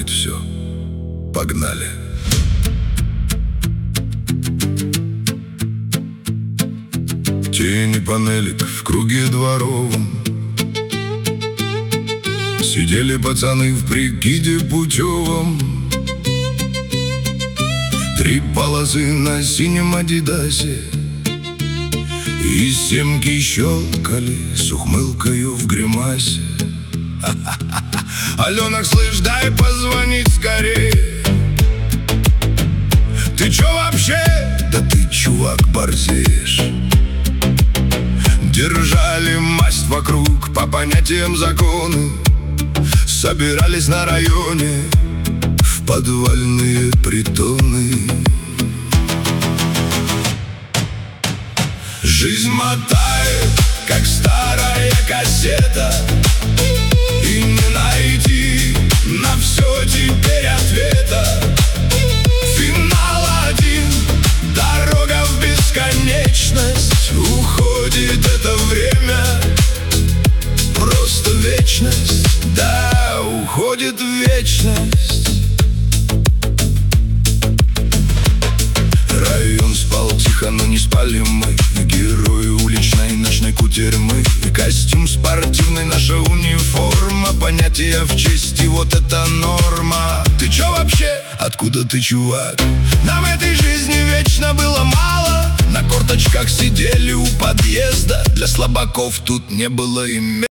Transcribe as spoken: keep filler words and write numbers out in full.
все, погнали. Тени панелек в круге дворовом. Сидели пацаны в прикиде путевом. Три полосы на синем адидасе, и семки щелкали с ухмылкою в гримасе. Аленок, слышь, дай позвонить скорее. Ты чё вообще? Да ты, чувак, борзеешь. Держали масть вокруг по понятиям законы. Собирались на районе в подвальные притоны. Жизнь мотает, как старая кассета, и не найти на все теперь ответа. Финал один, дорога в бесконечность. Уходит это время, просто вечность. Да, уходит в вечность. Район спал тихо, но не спали мы. Герои уличной ночной кутерьмы. И костюм спортивный, наша униформа. Понятие в честь, и вот это норма. Ты чё вообще? Откуда ты, чувак? Нам этой жизни вечно было мало. На корточках сидели у подъезда. Для слабаков тут не было и места.